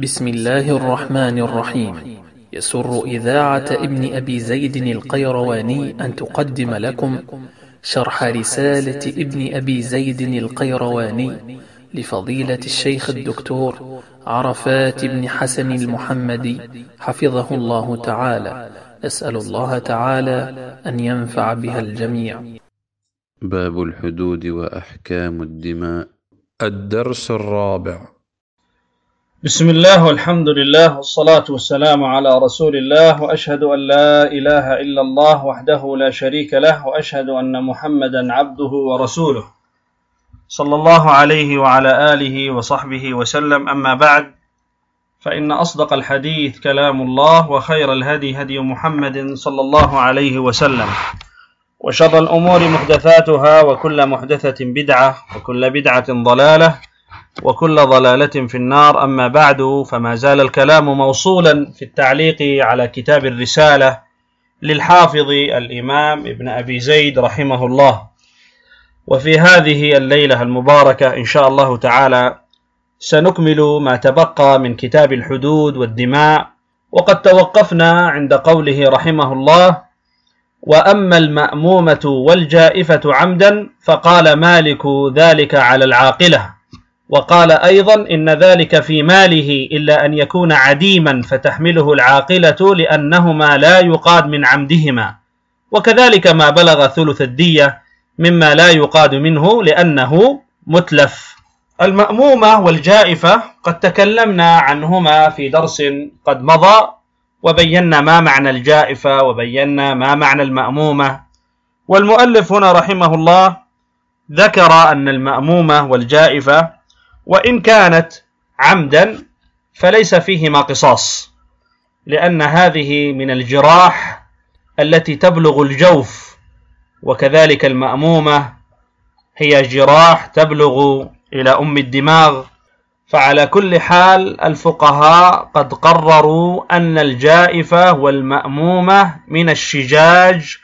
بسم الله الرحمن الرحيم. يسر إذاعة ابن أبي زيد القيرواني أن تقدم لكم شرح رسالة ابن أبي زيد القيرواني لفضيلة الشيخ الدكتور عرفات بن حسن المحمدي حفظه الله تعالى. أسأل الله تعالى أن ينفع بها الجميع. باب الحدود وأحكام الدماء. الدرس الرابع. بسم الله والحمد لله والصلاة والسلام على رسول الله، وأشهد أن لا إله إلا الله وحده لا شريك له، وأشهد أن محمدا عبده ورسوله صلى الله عليه وعلى آله وصحبه وسلم. أما بعد، فإن أصدق الحديث كلام الله، وخير الهدي هدي محمد صلى الله عليه وسلم، وشر الأمور محدثاتها، وكل محدثة بدعة، وكل بدعة ضلالة، وكل ضلالة في النار. أما بعد، فما زال الكلام موصولا في التعليق على كتاب الرسالة للحافظ الإمام ابن أبي زيد رحمه الله. وفي هذه الليلة المباركة إن شاء الله تعالى سنكمل ما تبقى من كتاب الحدود والدماء، وقد توقفنا عند قوله رحمه الله: وأما المأمومة والجائفة عمدا فقال مالك ذلك على العاقلة، وقال أيضا إن ذلك في ماله إلا أن يكون عديما فتحمله العاقلة لأنهما لا يقاد من عمدهما، وكذلك ما بلغ ثلث الدية مما لا يقاد منه لأنه متلف. المأمومة والجائفة قد تكلمنا عنهما في درس قد مضى، وبينا ما معنى الجائفة وبينا ما معنى المأمومة. والمؤلف هنا رحمه الله ذكر أن المأمومة والجائفة وإن كانت عمدا فليس فيهما قصاص، لأن هذه من الجراح التي تبلغ الجوف، وكذلك المأمومة هي جراح تبلغ إلى أم الدماغ. فعلى كل حال الفقهاء قد قرروا أن الجائفة والمأمومة من الشجاج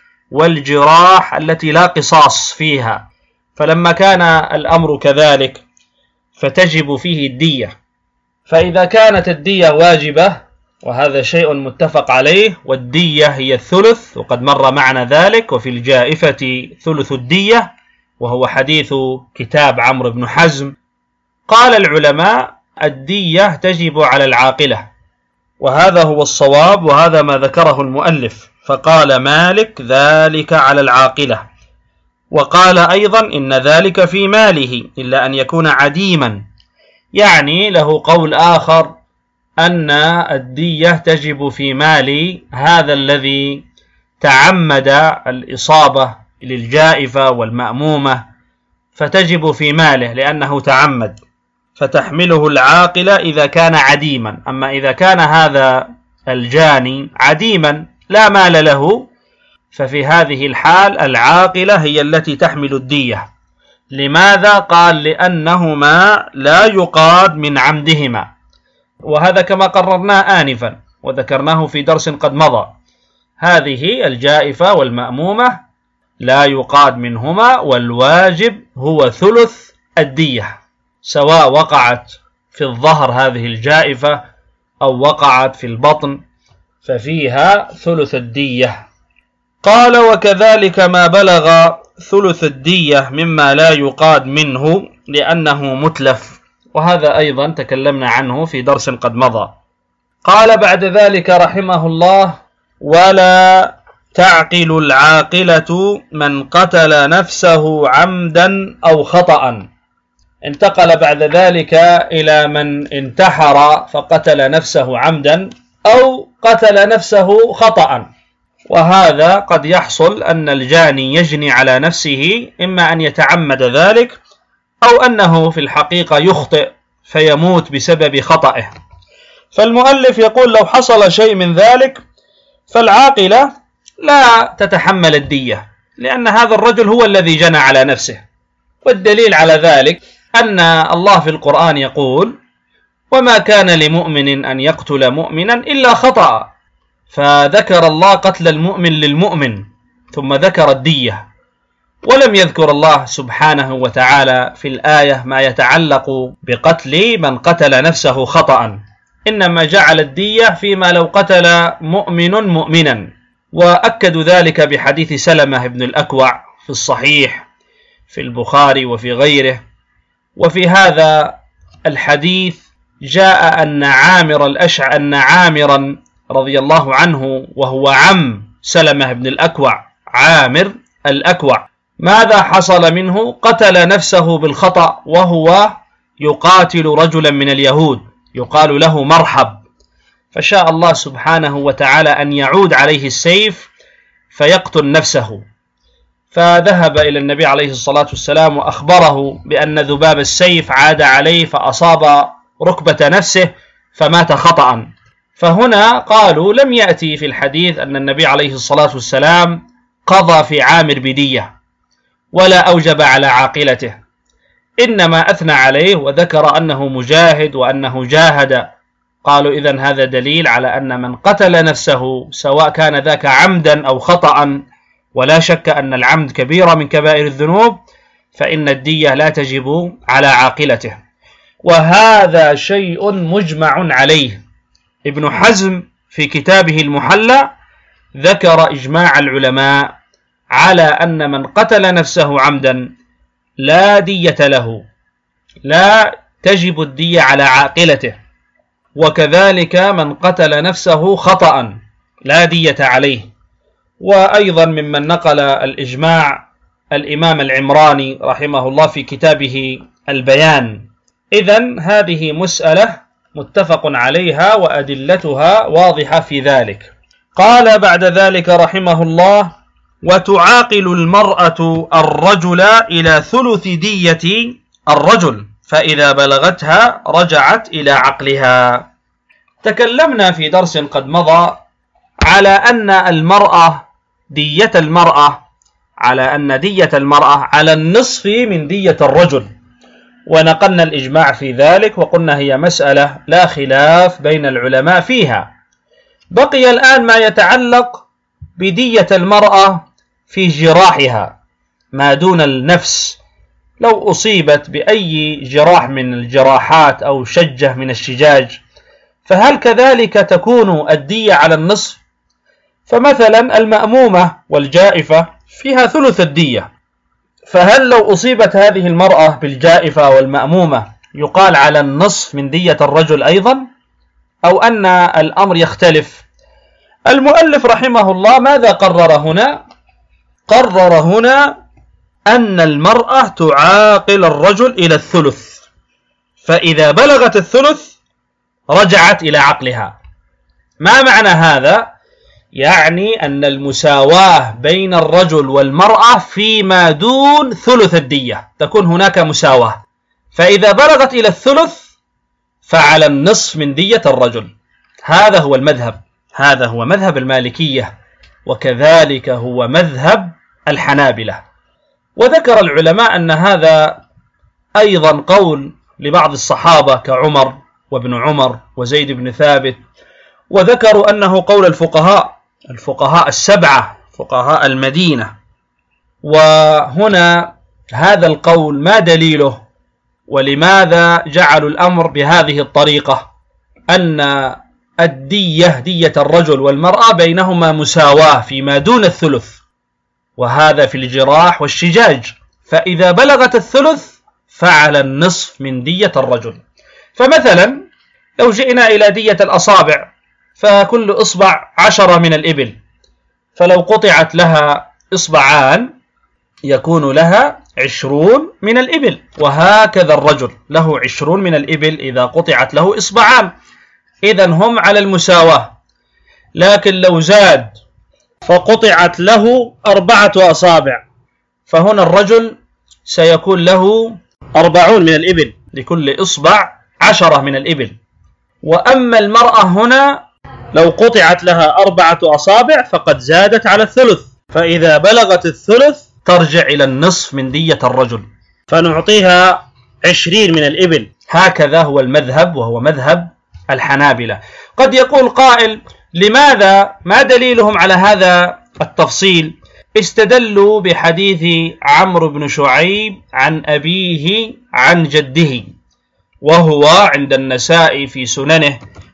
والجراح التي لا قصاص فيها، فلما كان الأمر كذلك فتجب فيه الدية. فإذا كانت الدية واجبة، وهذا شيء متفق عليه، والدية هي الثلث، وقد مر معنا ذلك، وفي الجائفة ثلث الدية، وهو حديث كتاب عمرو بن حزم. قال العلماء الدية تجب على العاقلة، وهذا هو الصواب، وهذا ما ذكره المؤلف. فقال مالك ذلك على العاقلة، وقال أيضا إن ذلك في ماله إلا أن يكون عديما، يعني له قول آخر أن الدية تجب في مال هذا الذي تعمد الإصابة للجائفة والمأمومة، فتجب في ماله لأنه تعمد، فتحمله العاقلة إذا كان عديما. أما إذا كان هذا الجاني عديما لا مال له، ففي هذه الحال العاقلة هي التي تحمل الدية. لماذا؟ قال لأنهما لا يقاد من عمدهما، وهذا كما قررناه آنفا وذكرناه في درس قد مضى. هذه الجائفة والمأمومة لا يقاد منهما، والواجب هو ثلث الدية، سواء وقعت في الظهر هذه الجائفة أو وقعت في البطن، ففيها ثلث الدية. قال وكذلك ما بلغ ثلث الدية مما لا يقاد منه لأنه متلف، وهذا أيضا تكلمنا عنه في درس قد مضى. قال بعد ذلك رحمه الله: ولا تعقل العاقلة من قتل نفسه عمدا أو خطأ. انتقل بعد ذلك إلى من انتحر فقتل نفسه عمدا أو قتل نفسه خطأ. وهذا قد يحصل أن الجاني يجني على نفسه، إما أن يتعمد ذلك أو أنه في الحقيقة يخطئ فيموت بسبب خطئه. فالمؤلف يقول لو حصل شيء من ذلك فالعاقلة لا تتحمل الدية، لأن هذا الرجل هو الذي جنى على نفسه. والدليل على ذلك أن الله في القرآن يقول: وما كان لمؤمن أن يقتل مؤمنا إلا خطأ، فذكر الله قتل المؤمن للمؤمن ثم ذكر الدية، ولم يذكر الله سبحانه وتعالى في الآية ما يتعلق بقتل من قتل نفسه خطأ، إنما جعل الدية فيما لو قتل مؤمن مؤمنا، وأكدوا ذلك بحديث سلمة بن الأكوع في الصحيح في البخاري وفي غيره. وفي هذا الحديث جاء أن عامرا رضي الله عنه وهو عم سلمة بن الأكوع، عامر الأكوع، ماذا حصل منه؟ قتل نفسه بالخطأ وهو يقاتل رجلا من اليهود يقال له مرحب، فشاء الله سبحانه وتعالى أن يعود عليه السيف فيقتل نفسه، فذهب إلى النبي عليه الصلاة والسلام وأخبره بأن ذباب السيف عاد عليه فأصاب ركبة نفسه فمات خطأ. فهنا قالوا لم يأتي في الحديث أن النبي عليه الصلاة والسلام قضى في عامر بدية ولا أوجب على عاقلته، إنما أثنى عليه وذكر أنه مجاهد وأنه جاهد. قالوا إذن هذا دليل على أن من قتل نفسه سواء كان ذاك عمدا أو خطأ، ولا شك أن العمد كبيرة من كبائر الذنوب، فإن الدية لا تجب على عاقلته، وهذا شيء مجمع عليه. ابن حزم في كتابه المحلى ذكر إجماع العلماء على أن من قتل نفسه عمدا لا دية له، لا تجب الدية على عاقلته، وكذلك من قتل نفسه خطأ لا دية عليه. وأيضا ممن نقل الإجماع الإمام العمراني رحمه الله في كتابه البيان. إذن هذه مسألة متفق عليها وأدلتها واضحة في ذلك. قال بعد ذلك رحمه الله: وتعاقل المرأة الرجل إلى ثلث دية الرجل، فإذا بلغتها رجعت إلى عقلها. تكلمنا في درس قد مضى على أن دية المرأة على النصف من دية الرجل، ونقلنا الإجماع في ذلك وقلنا هي مسألة لا خلاف بين العلماء فيها. بقي الآن ما يتعلق بدية المرأة في جراحها ما دون النفس، لو أصيبت بأي جراح من الجراحات أو شجة من الشجاج، فهل كذلك تكون الدية على النصف؟ فمثلا المأمومة والجائفة فيها ثلث الدية، فهل لو أصيبت هذه المرأة بالجائفة والمأمومة يقال على النصف من دية الرجل أيضا، أو أن الأمر يختلف؟ المؤلف رحمه الله ماذا قرر هنا؟ قرر هنا أن المرأة تعاقل الرجل إلى الثلث، فإذا بلغت الثلث رجعت إلى عقلها. ما معنى هذا؟ يعني أن المساواة بين الرجل والمرأة فيما دون ثلث الدية، تكون هناك مساواة، فإذا بلغت إلى الثلث فعلى النصف من دية الرجل. هذا هو المذهب، هذا هو مذهب المالكية، وكذلك هو مذهب الحنابلة. وذكر العلماء أن هذا أيضا قول لبعض الصحابة كعمر وابن عمر وزيد بن ثابت، وذكروا أنه قول الفقهاء السبعة فقهاء المدينة. وهنا هذا القول ما دليله؟ ولماذا جعلوا الأمر بهذه الطريقة؟ أن دية الرجل والمرأة بينهما مساواة فيما دون الثلث، وهذا في الجراح والشجاج، فإذا بلغت الثلث فعلى النصف من دية الرجل. فمثلا لو جئنا إلى دية الأصابع، فكل إصبع 10 من الإبل، فلو قطعت لها إصبعان يكون لها 20 من الإبل، وهكذا الرجل له 20 من الإبل إذا قطعت له إصبعان، إذن هم على المساواة. لكن لو زاد فقطعت له 4 أصابع، فهنا الرجل سيكون له 40 من الإبل، لكل إصبع 10 من الإبل. وأما المرأة هنا لو قطعت لها 4 أصابع فقد زادت على الثلث، فإذا بلغت الثلث ترجع إلى النصف من دية الرجل، فنعطيها 20 من الإبل. هكذا هو المذهب، وهو مذهب الحنابلة. قد يقول قائل: لماذا؟ ما دليلهم على هذا التفصيل؟ استدلوا بحديث عمرو بن شعيب عن أبيه عن جده، وهو عند النسائي في سننه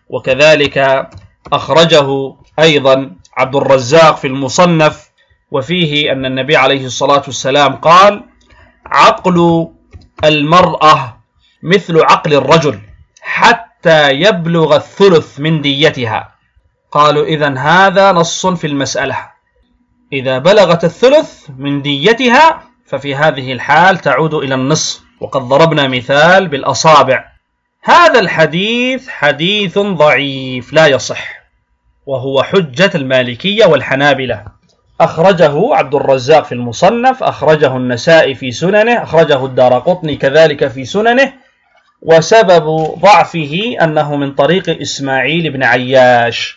وكذلك أخرجه أيضا عبد الرزاق في المصنف، وفيه أن النبي عليه الصلاة والسلام قال: عقل المرأة مثل عقل الرجل حتى يبلغ الثلث من ديتها. قالوا: إذن هذا نص في المسألة، إذا بلغت الثلث من ديتها ففي هذه الحال تعود إلى النصف، وقد ضربنا مثال بالأصابع. هذا الحديث حديث ضعيف لا يصح، وهو حجة المالكية والحنابلة. أخرجه عبد الرزاق في المصنف، أخرجه النسائي في سننه، أخرجه الدارقطني كذلك في سننه، وسبب ضعفه أنه من طريق إسماعيل بن عياش،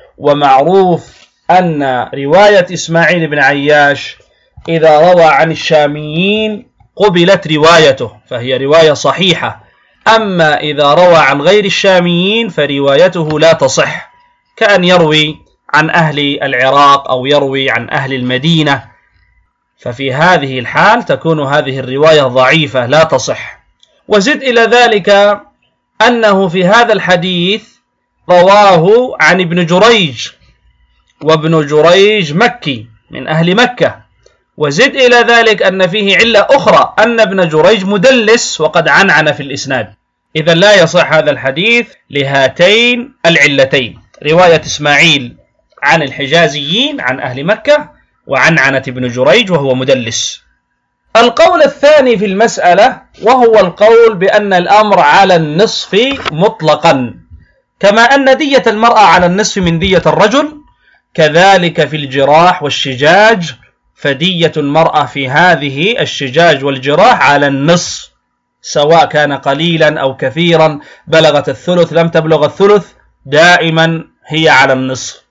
ومعروف أن رواية إسماعيل بن عياش إذا روى عن الشاميين قبلت روايته فهي رواية صحيحة، أما إذا روى عن غير الشاميين فروايته لا تصح، كأن يروي عن أهل العراق أو يروي عن أهل المدينة، ففي هذه الحال تكون هذه الرواية ضعيفة لا تصح. وزد إلى ذلك أنه في هذا الحديث رواه عن ابن جريج، وابن جريج مكي من أهل مكة. وزد إلى ذلك أن فيه علة أخرى، أن ابن جريج مدلس وقد عنعن في الإسناد. إذن لا يصح هذا الحديث لهاتين العلتين، رواية إسماعيل عن الحجازيين عن أهل مكة، وعنعنة ابن جريج وهو مدلس. القول الثاني في المسألة وهو القول بأن الأمر على النصف مطلقا، كما أن دية المرأة على النصف من دية الرجل، كذلك في الجراح والشجاج، فدية المرأة في هذه الشجاج والجراح على النصف، سواء كان قليلا أو كثيرا، بلغت الثلث لم تبلغ الثلث، دائما هي على النصف.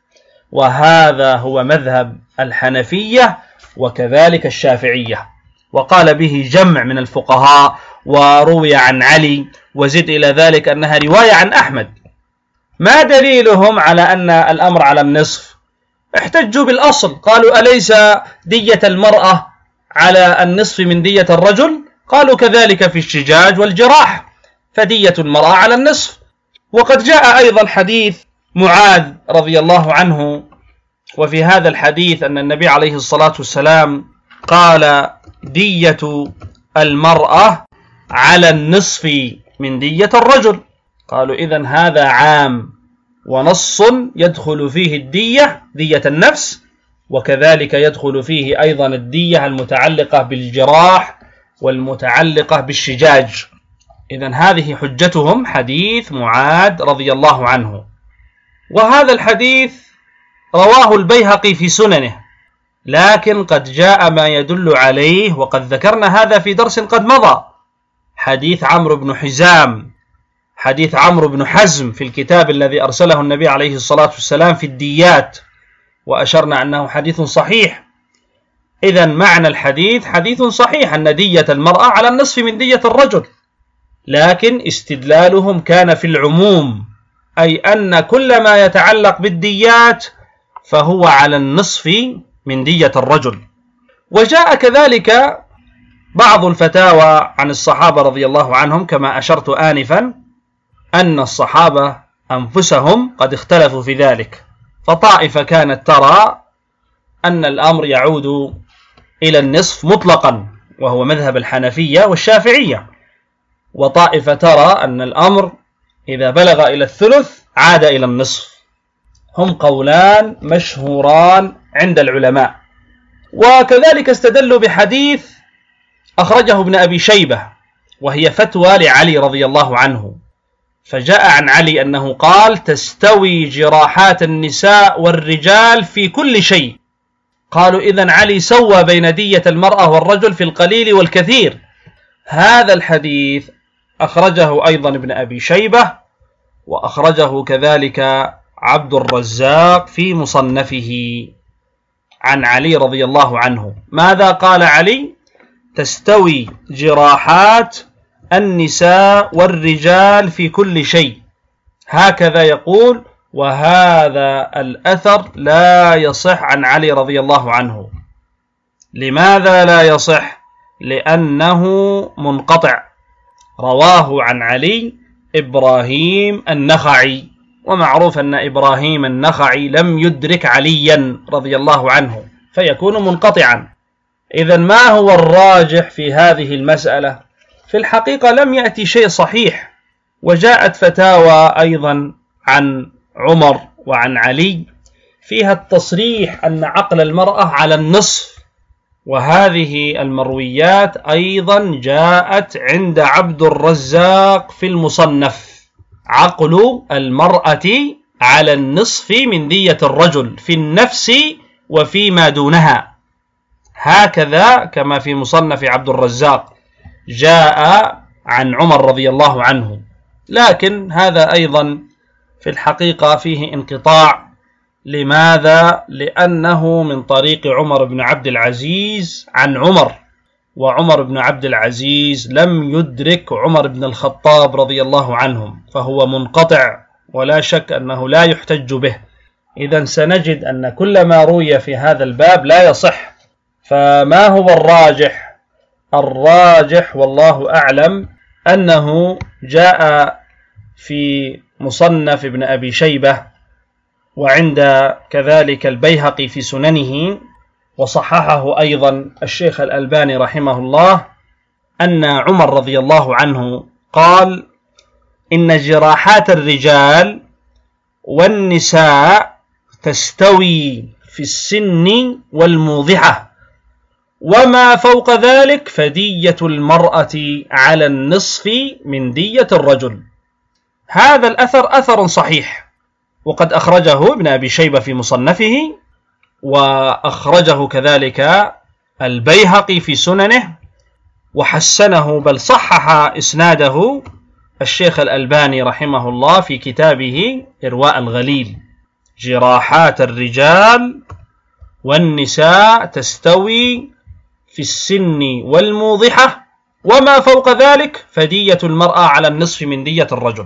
وهذا هو مذهب الحنفية وكذلك الشافعية، وقال به جمع من الفقهاء، وروي عن علي، وزد إلى ذلك أنها رواية عن أحمد. ما دليلهم على أن الأمر على النصف؟ احتجوا بالأصل، قالوا: أليس دية المرأة على النصف من دية الرجل؟ قالوا: كذلك في الشجاج والجراح، فدية المرأة على النصف. وقد جاء أيضا حديث معاذ رضي الله عنه، وفي هذا الحديث أن النبي عليه الصلاة والسلام قال: دية المرأة على النصف من دية الرجل. قالوا: إذن هذا عام ونص يدخل فيه الدية، دية النفس، وكذلك يدخل فيه أيضا الدية المتعلقة بالجراح والمتعلقة بالشجاج. إذن هذه حجتهم حديث معاذ رضي الله عنه. وهذا الحديث رواه البيهقي في سننه، لكن قد جاء ما يدل عليه، وقد ذكرنا هذا في درس قد مضى، حديث عمرو بن حزام، حديث عمرو بن حزم في الكتاب الذي أرسله النبي عليه الصلاة والسلام في الديات، وأشرنا أنه حديث صحيح. إذن معنى الحديث حديث صحيح، أن دية المرأة على النصف من دية الرجل، لكن استدلالهم كان في العموم، أي أن كل ما يتعلق بالديات فهو على النصف من دية الرجل. وجاء كذلك بعض الفتاوى عن الصحابة رضي الله عنهم، كما أشرت آنفا أن الصحابة أنفسهم قد اختلفوا في ذلك، فطائفة كانت ترى أن الأمر يعود إلى النصف مطلقا، وهو مذهب الحنفية والشافعية، وطائفة ترى أن الأمر إذا بلغ إلى الثلث عاد إلى النصف. هم قولان مشهوران عند العلماء. وكذلك استدلوا بحديث أخرجه ابن أبي شيبة، وهي فتوى لعلي رضي الله عنه، فجاء عن علي أنه قال: تستوي جراحات النساء والرجال في كل شيء. قالوا: إذن علي سوى بين دية المرأة والرجل في القليل والكثير. هذا الحديث أخرجه أيضا ابن أبي شيبة، وأخرجه كذلك عبد الرزاق في مصنفه عن علي رضي الله عنه. ماذا قال علي؟ تستوي جراحات النساء والرجال في كل شيء، هكذا يقول. وهذا الأثر لا يصح عن علي رضي الله عنه. لماذا لا يصح؟ لأنه منقطع. رواه عن علي إبراهيم النخعي، ومعروف أن إبراهيم النخعي لم يدرك عليا رضي الله عنه فيكون منقطعا. إذن ما هو الراجح في هذه المسألة؟ في الحقيقة لم يأتي شيء صحيح، وجاءت فتاوى أيضا عن عمر وعن علي فيها التصريح أن عقل المرأة على النصف، وهذه المرويات أيضا جاءت عند عبد الرزاق في المصنف، عقل المرأة على النصف من دية الرجل في النفس وفيما دونها، هكذا كما في مصنف عبد الرزاق جاء عن عمر رضي الله عنه. لكن هذا أيضا في الحقيقة فيه انقطاع. لماذا؟ لأنه من طريق عمر بن عبد العزيز عن عمر، وعمر بن عبد العزيز لم يدرك عمر بن الخطاب رضي الله عنهم، فهو منقطع ولا شك أنه لا يحتج به. إذن سنجد أن كل ما روي في هذا الباب لا يصح. فما هو الراجح؟ الراجح والله أعلم أنه جاء في مصنف ابن أبي شيبة وعند كذلك البيهقي في سننه، وصححه أيضا الشيخ الألباني رحمه الله، أن عمر رضي الله عنه قال: إن جراحات الرجال والنساء تستوي في السن والموضحة، وما فوق ذلك فدية المرأة على النصف من دية الرجل. هذا الأثر أثر صحيح، وقد أخرجه ابن أبي شيبة في مصنفه، وأخرجه كذلك البيهقي في سننه، وحسنه بل صحح إسناده الشيخ الألباني رحمه الله في كتابه إرواء الغليل. جراحات الرجال والنساء تستوي في السن والموضحة، وما فوق ذلك فدية المرأة على النصف من دية الرجل.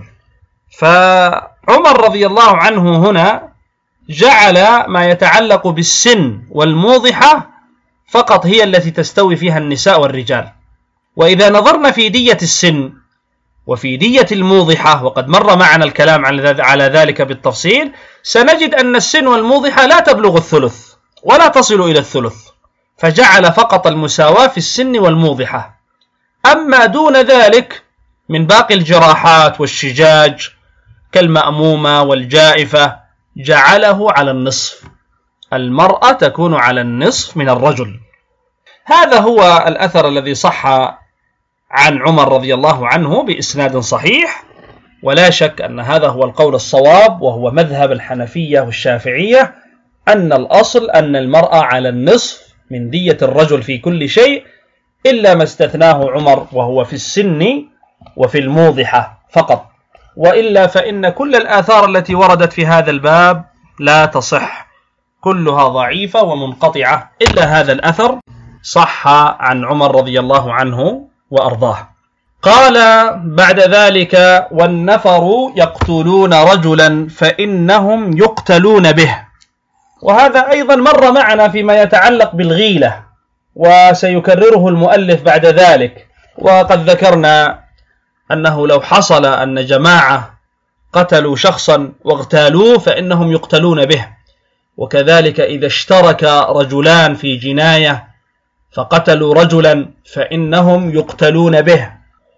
فعمر رضي الله عنه هنا جعل ما يتعلق بالسن والموضحة فقط هي التي تستوي فيها النساء والرجال. وإذا نظرنا في دية السن وفي دية الموضحة، وقد مر معنا الكلام على ذلك بالتفصيل، سنجد أن السن والموضحة لا تبلغ الثلث ولا تصل إلى الثلث، فجعل فقط المساواة في السن والموضحة. أما دون ذلك من باقي الجراحات والشجاج كالمأمومة والجائفة جعله على النصف، المرأة تكون على النصف من الرجل. هذا هو الأثر الذي صح عن عمر رضي الله عنه بإسناد صحيح، ولا شك أن هذا هو القول الصواب، وهو مذهب الحنفية والشافعية، أن الأصل أن المرأة على النصف من دية الرجل في كل شيء، إلا ما استثناه عمر وهو في السن وفي الموضحة فقط، وإلا فإن كل الآثار التي وردت في هذا الباب لا تصح، كلها ضعيفة ومنقطعة، إلا هذا الأثر صح عن عمر رضي الله عنه وأرضاه. قال بعد ذلك: والنفر يقتلون رجلا فإنهم يقتلون به. وهذا أيضا مر معنا فيما يتعلق بالغيلة، وسيكرره المؤلف بعد ذلك. وقد ذكرنا أنه لو حصل أن جماعة قتلوا شخصا واغتالوه فإنهم يقتلون به، وكذلك إذا اشترك رجلان في جناية فقتلوا رجلا فإنهم يقتلون به.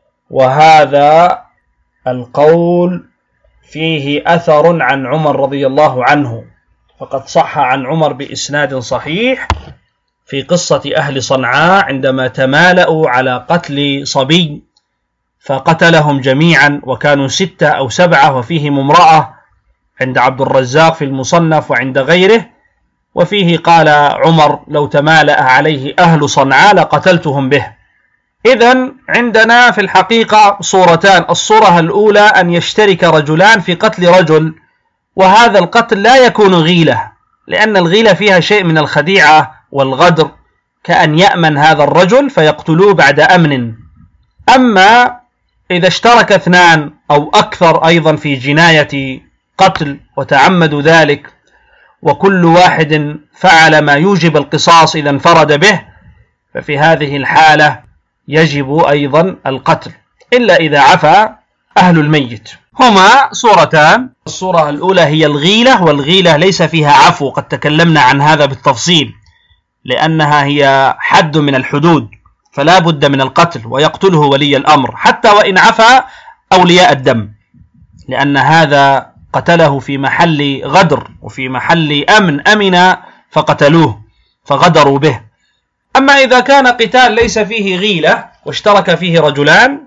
وهذا القول فيه أثر عن عمر رضي الله عنه، فقد صح عن عمر بإسناد صحيح في قصة أهل صنعاء عندما تمالأوا على قتل صبي فقتلهم جميعا، وكانوا 6 أو 7 وفيهم امرأة، عند عبد الرزاق في المصنف وعند غيره. وفيه قال عمر: لو تمالأ عليه أهل صنعاء لقتلتهم به. إذن عندنا في الحقيقة صورتان: الصورة الأولى أن يشترك رجلان في قتل رجل، وهذا القتل لا يكون غيلة، لأن الغيلة فيها شيء من الخديعة والغدر، كأن يأمن هذا الرجل فيقتلوه بعد أمن. أما إذا اشترك 2 أو أكثر أيضا في جناية قتل وتعمدوا ذلك، وكل واحد فعل ما يوجب القصاص إذا انفرد به، ففي هذه الحالة يجب أيضا القتل، إلا إذا عفا أهل الميت. هما صورتان. الصورة الأولى هي الغيلة، والغيلة ليس فيها عفو، قد تكلمنا عن هذا بالتفصيل، لأنها هي حد من الحدود، فلا بد من القتل، ويقتله ولي الأمر حتى وإن عفى أولياء الدم، لأن هذا قتله في محل غدر وفي محل أمن فقتلوه فغدروا به. أما إذا كان قتال ليس فيه غيلة واشترك فيه رجلان،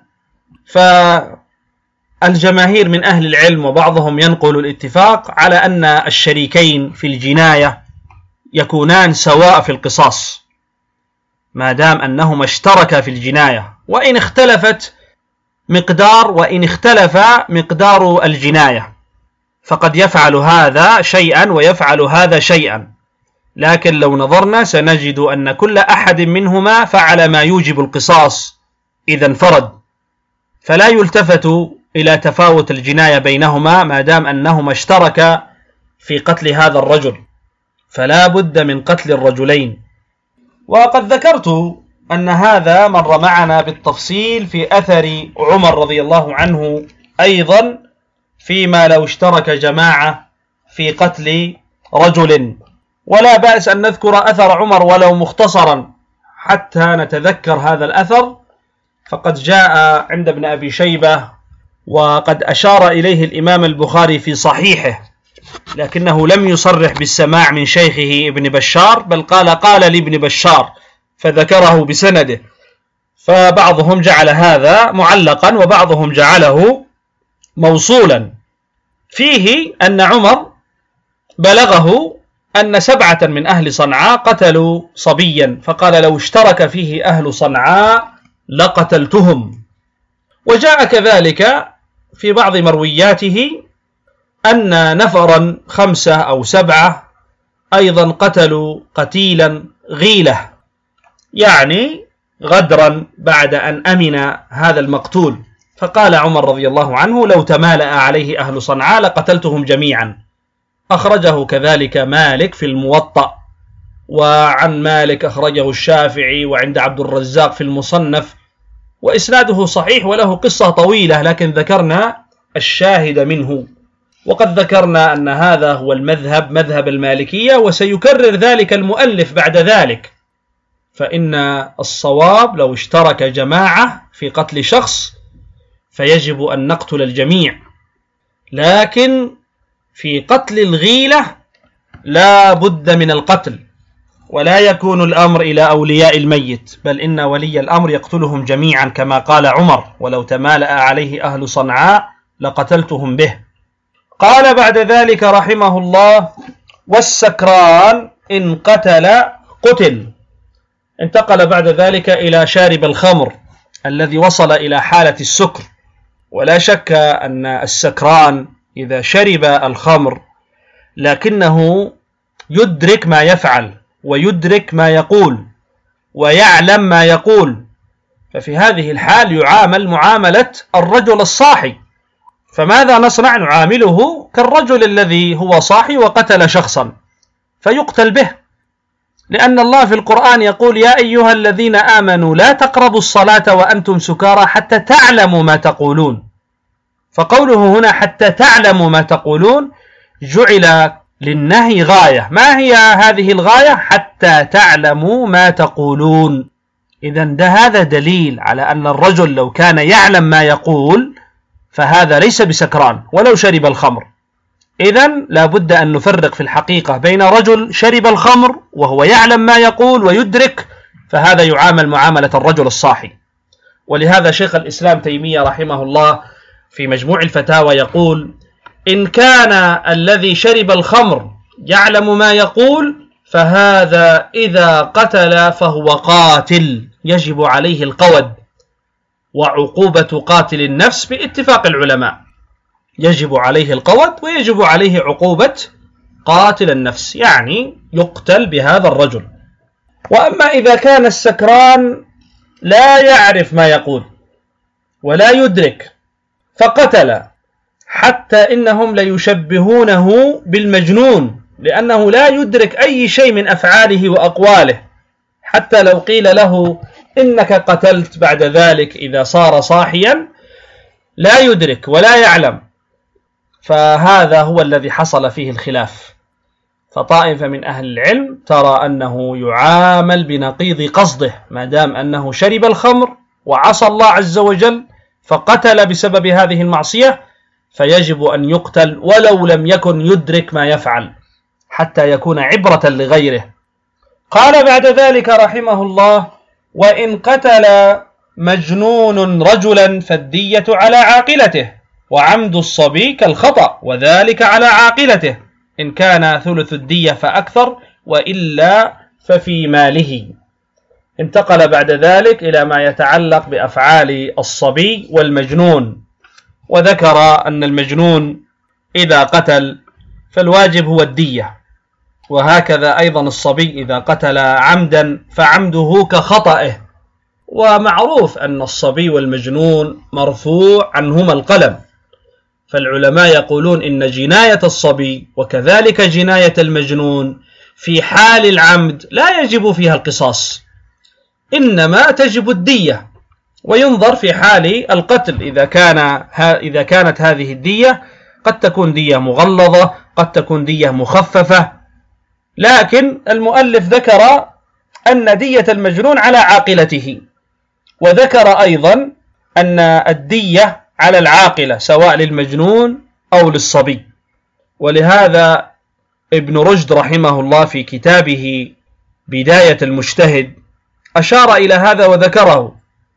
فالجماهير من أهل العلم وبعضهم ينقل الاتفاق على أن الشريكين في الجناية يكونان سواء في القصاص ما دام أنهما اشتركا في الجناية، وإن اختلف مقدار الجناية، فقد يفعل هذا شيئا ويفعل هذا شيئا، لكن لو نظرنا سنجد أن كل أحد منهما فعل ما يوجب القصاص إذا انفرد، فلا يلتفت إلى تفاوت الجناية بينهما ما دام أنهما اشتركا في قتل هذا الرجل، فلا بد من قتل الرجلين. وقد ذكرت أن هذا مر معنا بالتفصيل في أثر عمر رضي الله عنه أيضا، فيما لو اشترك جماعة في قتل رجل، ولا بأس أن نذكر أثر عمر ولو مختصرا حتى نتذكر هذا الأثر، فقد جاء عند ابن أبي شيبة، وقد أشار إليه الإمام البخاري في صحيحه، لكنه لم يصرح بالسماع من شيخه ابن بشار، بل قال لابن بشار فذكره بسنده، فبعضهم جعل هذا معلقا وبعضهم جعله موصولا، فيه أن عمر بلغه أن 7 من أهل صنعاء قتلوا صبيا، فقال لو اشترك فيه أهل صنعاء لقتلتهم. وجاء كذلك في بعض مروياته أن نفرا 5 أو 7 أيضا قتلوا قتيلا غيلة، يعني غدرا بعد أن أمن هذا المقتول، فقال عمر رضي الله عنه لو تمالأ عليه أهل صنعاء لقتلتهم جميعا. أخرجه كذلك مالك في الموطأ، وعن مالك أخرجه الشافعي وعند عبد الرزاق في المصنف، وإسناده صحيح وله قصة طويلة، لكن ذكرنا الشاهد منه. وقد ذكرنا أن هذا هو مذهب المالكية، وسيكرر ذلك المؤلف بعد ذلك، فإن الصواب لو اشترك جماعة في قتل شخص فيجب أن نقتل الجميع، لكن في قتل الغيلة لا بد من القتل، ولا يكون الأمر إلى أولياء الميت، بل إن ولي الأمر يقتلهم جميعا كما قال عمر ولو تمالأ عليه أهل صنعاء لقتلتهم به. قال بعد ذلك رحمه الله والسكران إن قتل. انتقل بعد ذلك إلى شارب الخمر الذي وصل إلى حالة السكر، ولا شك أن السكران إذا شرب الخمر لكنه يدرك ما يفعل ويدرك ما يقول ويعلم ما يقول، ففي هذه الحال يعامل معاملة الرجل الصاحي. فماذا نصنع؟ نعامله كالرجل الذي هو صاحي وقتل شخصا فيقتل به، لأن الله في القرآن يقول يا أيها الذين آمنوا لا تقربوا الصلاة وأنتم سكارى حتى تعلموا ما تقولون، فقوله هنا حتى تعلموا ما تقولون جعل للنهي غاية. ما هي هذه الغاية؟ حتى تعلموا ما تقولون. إذن هذا دليل على أن الرجل لو كان يعلم ما يقول فهذا ليس بسكران ولو شرب الخمر. إذن لا بد أن نفرق في الحقيقة بين رجل شرب الخمر وهو يعلم ما يقول ويدرك، فهذا يعامل معاملة الرجل الصاحي. ولهذا شيخ الإسلام تيمية رحمه الله في مجموع الفتاوى يقول إن كان الذي شرب الخمر يعلم ما يقول فهذا إذا قتل فهو قاتل، يجب عليه القود، وعقوبة قاتل النفس باتفاق العلماء، يجب عليه القود ويجب عليه عقوبة قاتل النفس، يعني يقتل بهذا الرجل. وأما إذا كان السكران لا يعرف ما يقول ولا يدرك فقتل، حتى إنهم ليشبهونه بالمجنون، لأنه لا يدرك أي شيء من أفعاله وأقواله، حتى لو قيل له إنك قتلت بعد ذلك إذا صار صاحيا لا يدرك ولا يعلم، فهذا هو الذي حصل فيه الخلاف. فطائفة من أهل العلم ترى أنه يعامل بنقيض قصده، ما دام أنه شرب الخمر وعصى الله عز وجل فقتل بسبب هذه المعصية، فيجب أن يقتل ولو لم يكن يدرك ما يفعل، حتى يكون عبرة لغيره. قال بعد ذلك رحمه الله: وإن قتل مجنون رجلا فالدية على عاقلته، وعمد الصبي كالخطأ، وذلك على عاقلته إن كان ثلث الدية فأكثر، وإلا ففي ماله. انتقل بعد ذلك إلى ما يتعلق بأفعال الصبي والمجنون، وذكر أن المجنون إذا قتل فالواجب هو الدية، وهكذا أيضا الصبي إذا قتل عمدا فعمده كخطئه. ومعروف أن الصبي والمجنون مرفوع عنهما القلم، فالعلماء يقولون إن جناية الصبي وكذلك جناية المجنون في حال العمد لا يجب فيها القصاص، إنما تجب الدية، وينظر في حال القتل إذا كانت هذه الدية قد تكون دية مغلظة، قد تكون دية مخففة. لكن المؤلف ذكر أن دية المجنون على عاقلته، وذكر أيضا أن الدية على العاقلة سواء للمجنون أو للصبي. ولهذا ابن رشد رحمه الله في كتابه بداية المجتهد أشار إلى هذا وذكره،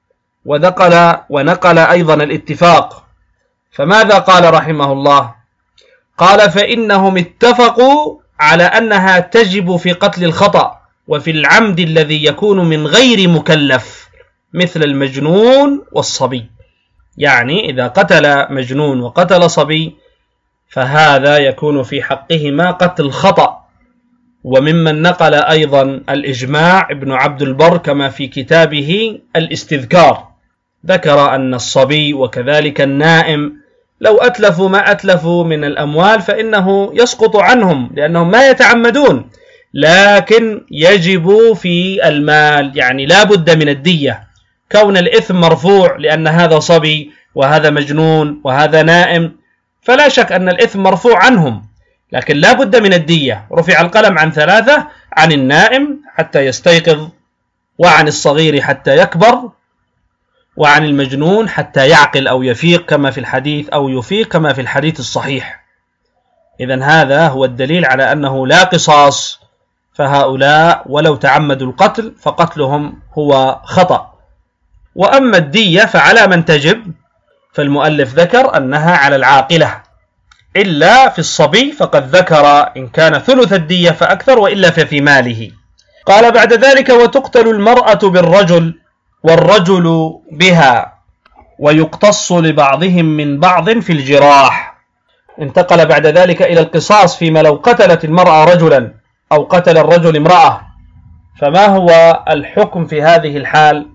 ونقل أيضا الاتفاق. فماذا قال رحمه الله؟ قال: فإنهم اتفقوا على أنها تجب في قتل الخطأ وفي العمد الذي يكون من غير مكلف مثل المجنون والصبي. يعني إذا قتل مجنون وقتل صبي فهذا يكون في حقهما قتل خطأ. وممن نقل أيضا الإجماع ابن عبد البر كما في كتابه الاستذكار، ذكر أن الصبي وكذلك النائم لو أتلفوا ما أتلفوا من الأموال فإنه يسقط عنهم لأنهم ما يتعمدون، لكن يجب في المال، يعني لا بد من الدية. كون الإثم مرفوع لأن هذا صبي وهذا مجنون وهذا نائم، فلا شك أن الإثم مرفوع عنهم، لكن لا بد من الدية. رفع القلم عن ثلاثة: عن النائم حتى يستيقظ، وعن الصغير حتى يكبر، وعن المجنون حتى يعقل أو يفيق كما في الحديث، أو يفيق كما في الحديث الصحيح. إذن هذا هو الدليل على أنه لا قصاص، فهؤلاء ولو تعمدوا القتل فقتلهم هو خطأ. وأما الدية فعلى من تجب، فالمؤلف ذكر أنها على العاقلة، إلا في الصبي فقد ذكر إن كان ثلث الدية فأكثر، وإلا ففي ماله. قال بعد ذلك: وتقتل المرأة بالرجل والرجل بها، ويقتص لبعضهم من بعض في الجراح. انتقل بعد ذلك إلى القصاص فيما لو قتلت المرأة رجلا أو قتل الرجل امرأة، فما هو الحكم في هذه الحال؟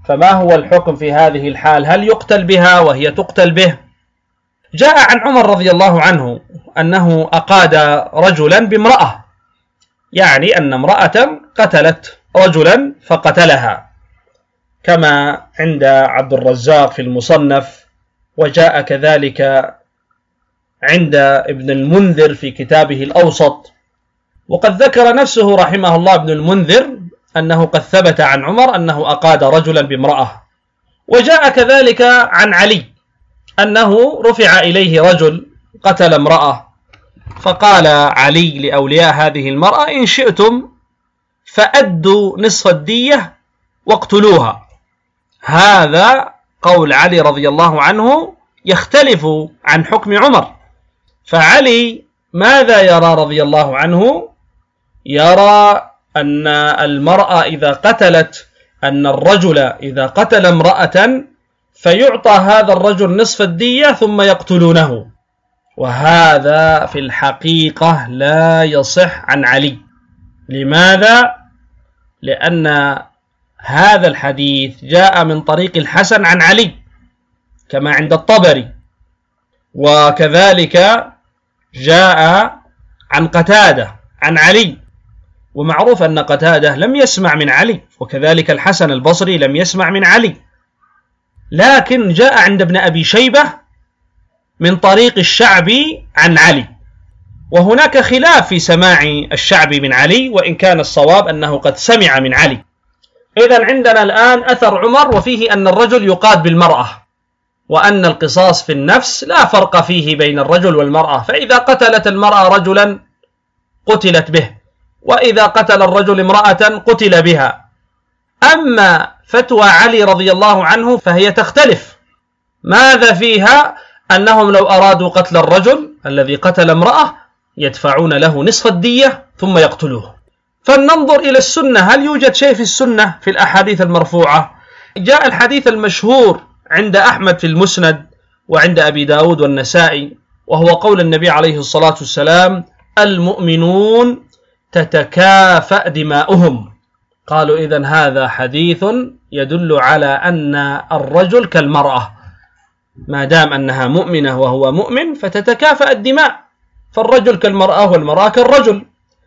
هل يقتل بها وهي تقتل به؟ جاء عن عمر رضي الله عنه أنه أقاد رجلا بامرأة، يعني أن امرأة قتلت رجلا فقتلها، كما عند عبد الرزاق في المصنف، وجاء كذلك عند ابن المنذر في كتابه الأوسط. وقد ذكر نفسه رحمه الله ابن المنذر أنه قد ثبت عن عمر أنه أقاد رجلا بامرأة. وجاء كذلك عن علي أنه رفع إليه رجل قتل امرأة، فقال علي لأولياء هذه المرأة: إن شئتم فأدوا نصف الدية واقتلوها. هذا قول علي رضي الله عنه يختلف عن حكم عمر. فعلي ماذا يرى رضي الله عنه؟ يرى أن المرأة إذا قتلت، أن الرجل إذا قتل امرأة فيعطى هذا الرجل نصف الدية ثم يقتلونه، وهذا في الحقيقة لا يصح عن علي. لماذا؟ لأن هذا الحديث جاء من طريق الحسن عن علي كما عند الطبري، وكذلك جاء عن قتادة عن علي، ومعروف أن قتادة لم يسمع من علي، وكذلك الحسن البصري لم يسمع من علي. لكن جاء عند ابن أبي شيبة من طريق الشعبي عن علي، وهناك خلاف في سماع الشعبي من علي، وإن كان الصواب أنه قد سمع من علي. إذن عندنا الآن أثر عمر وفيه أن الرجل يقاد بالمرأة، وأن القصاص في النفس لا فرق فيه بين الرجل والمرأة، فإذا قتلت المرأة رجلا قتلت به، وإذا قتل الرجل امرأة قتل بها. أما فتوى علي رضي الله عنه فهي تختلف. ماذا فيها؟ أنهم لو أرادوا قتل الرجل الذي قتل امرأة يدفعون له نصف الدية ثم يقتلوه. فلننظر إلى السنة، هل يوجد شيء في السنة في الأحاديث المرفوعة؟ جاء الحديث المشهور عند أحمد في المسند وعند أبي داود والنسائي، وهو قول النبي عليه الصلاة والسلام: المؤمنون تتكافأ دماؤهم. قالوا إذن هذا حديث يدل على أن الرجل كالمرأة، ما دام أنها مؤمنة وهو مؤمن فتتكافأ الدماء، فالرجل كالمرأة والمرأة كالرجل.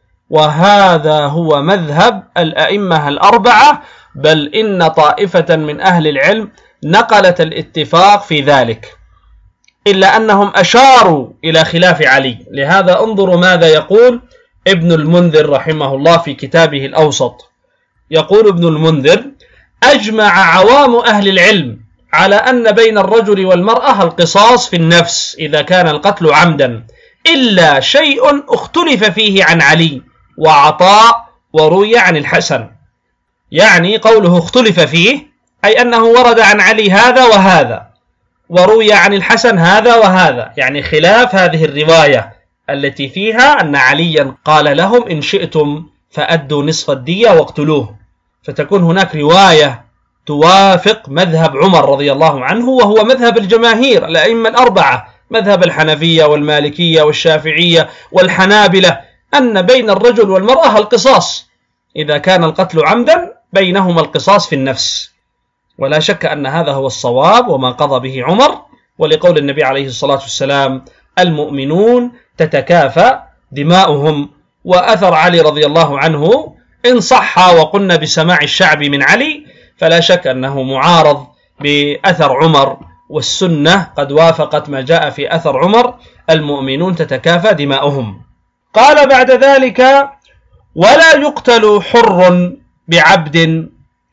وهذا هو مذهب الأئمة الأربعة، بل إن طائفة من أهل العلم نقلت الاتفاق في ذلك، إلا أنهم أشاروا إلى خلاف علي. لهذا انظروا ماذا يقول ابن المنذر رحمه الله في كتابه الأوسط. يقول ابن المنذر: أجمع عوام أهل العلم على أن بين الرجل والمرأة القصاص في النفس إذا كان القتل عمدا، إلا شيء اختلف فيه عن علي وعطاء وروي عن الحسن. يعني قوله اختلف فيه أي أنه ورد عن علي هذا وهذا، وروي عن الحسن هذا وهذا، يعني خلاف هذه الرواية التي فيها أن عليا قال لهم: إن شئتم فأدوا نصف الدية واقتلوه، فتكون هناك رواية توافق مذهب عمر رضي الله عنه، وهو مذهب الجماهير الأئمة الأربعة، مذهب الحنفية والمالكية والشافعية والحنابلة، أن بين الرجل والمرأة القصاص إذا كان القتل عمدا، بينهما القصاص في النفس. ولا شك أن هذا هو الصواب وما قضى به عمر، ولقول النبي عليه الصلاة والسلام: المؤمنون تتكافأ دماؤهم. وأثر علي رضي الله عنه إن صح وقلنا بسماع الشعبي من علي فلا شك أنه معارض بأثر عمر، والسنة قد وافقت ما جاء في أثر عمر: المؤمنون تتكافأ دماؤهم. قال بعد ذلك: ولا يقتل حر بعبد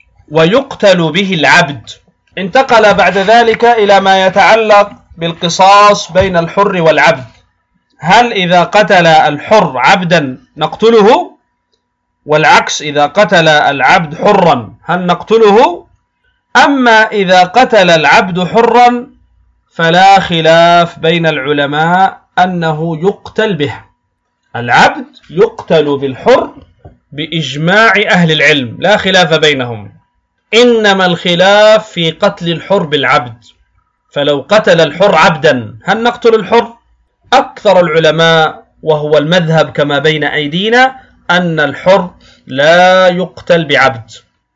ويقتل به العبد. انتقل بعد ذلك إلى ما يتعلق بالقصاص بين الحر والعبد. هل إذا قتل الحر عبدا نقتله؟ والعكس، إذا قتل العبد حرا هل نقتله؟ أما إذا قتل العبد حرا فلا خلاف بين العلماء أنه يقتل به. العبد يقتل بالحر بإجماع أهل العلم، لا خلاف بينهم، إنما الخلاف في قتل الحر بالعبد. فلو قتل الحر عبدا هل نقتل الحر؟ أكثر العلماء وهو المذهب كما بين أيدينا أن الحر لا يقتل بعبد،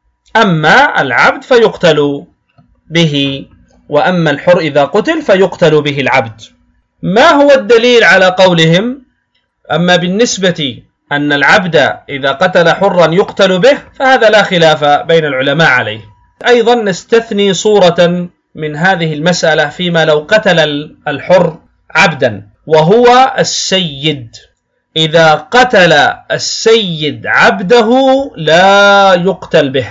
أما العبد فيقتل به، وأما الحر إذا قتل فيقتل به العبد. ما هو الدليل على قولهم؟ أما بالنسبة أن العبد إذا قتل حرا يقتل به فهذا لا خلاف بين العلماء عليه. أيضا نستثني صورة من هذه المسألة فيما لو قتل الحر عبدا، وهو السيد. إذا قتل السيد عبده لا يقتل به،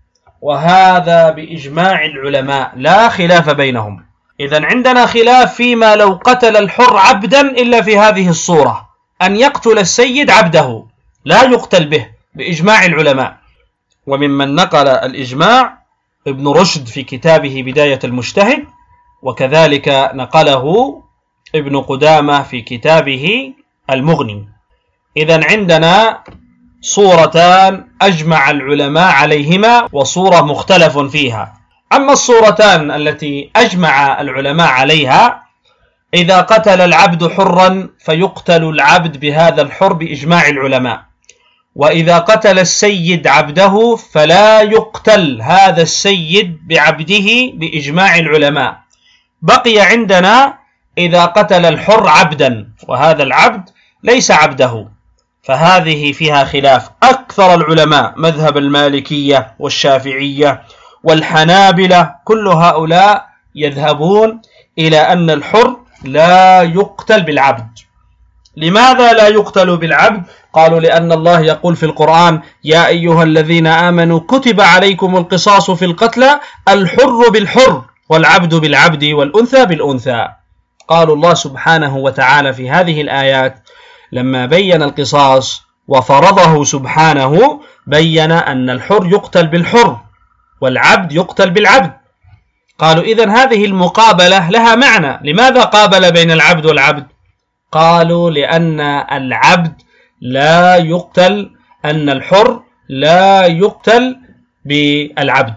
وهذا بإجماع العلماء لا خلاف بينهم. إذن عندنا خلاف فيما لو قتل الحر عبدا إلا في هذه الصورة، أن يقتل السيد عبده لا يقتل به بإجماع العلماء. وممن نقل الإجماع ابن رشد في كتابه بداية المجتهد، وكذلك نقله ابن قدامة في كتابه المغني. إذن عندنا صورتان أجمع العلماء عليهما وصورة مختلف فيها. أما الصورتان التي أجمع العلماء عليها: إذا قتل العبد حرا فيقتل العبد بهذا الحر بإجماع العلماء، وإذا قتل السيد عبده فلا يقتل هذا السيد بعبده بإجماع العلماء. بقي عندنا إذا قتل الحر عبدا وهذا العبد ليس عبده، فهذه فيها خلاف. أكثر العلماء مذهب المالكية والشافعية والحنابلة كل هؤلاء يذهبون إلى أن الحر لا يقتل بالعبد. لماذا لا يقتل بالعبد؟ قالوا لأن الله يقول في القرآن: يا أيها الذين آمنوا كتب عليكم القصاص في القتلى الحر بالحر والعبد بالعبد والأنثى بالأنثى. قالوا الله سبحانه وتعالى في هذه الآيات لما بين القصاص وفرضه سبحانه بين أن الحر يقتل بالحر والعبد يقتل بالعبد. قالوا إذن هذه المقابلة لها معنى. لماذا قابل بين العبد والعبد؟ قالوا لأن العبد لا يقتل، أن الحر لا يقتل بالعبد.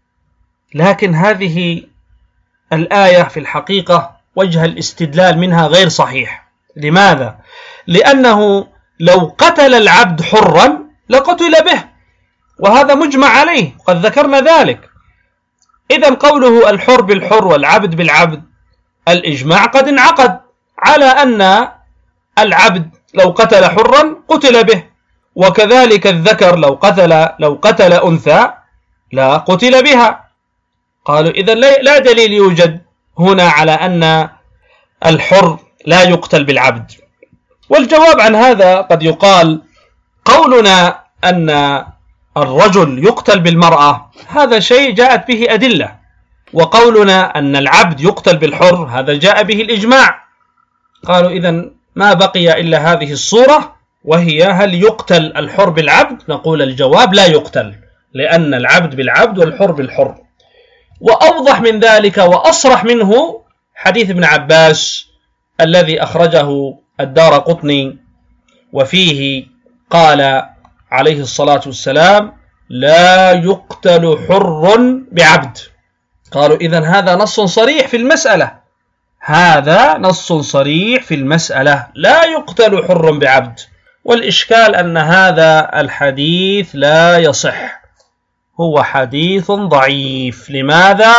لكن هذه الآية في الحقيقة وجه الاستدلال منها غير صحيح. لماذا؟ لأنه لو قتل العبد حرا لقتل به، وهذا مجمع عليه، قد ذكرنا ذلك. إذن قوله الحر بالحر والعبد بالعبد، الإجماع قد انعقد على أن العبد لو قتل حرا قتل به، وكذلك الذكر لو قتل أنثى لا قتل بها. قالوا إذن لا دليل يوجد هنا على أن الحر لا يقتل بالعبد. والجواب عن هذا قد يقال: قولنا أن الرجل يقتل بالمرأة هذا شيء جاءت به أدلة، وقولنا أن العبد يقتل بالحر هذا جاء به الإجماع. قالوا إذن ما بقي إلا هذه الصورة، وهي هل يقتل الحر بالعبد؟ نقول الجواب لا يقتل، لأن العبد بالعبد والحر بالحر. وأوضح من ذلك وأصرح منه حديث ابن عباس الذي أخرجه الدارقطني، وفيه قال عليه الصلاة والسلام: لا يقتل حر بعبد. قالوا إذن هذا نص صريح في المسألة، هذا نص صريح في المسألة، لا يقتل حر بعبد. والإشكال أن هذا الحديث لا يصح، هو حديث ضعيف. لماذا؟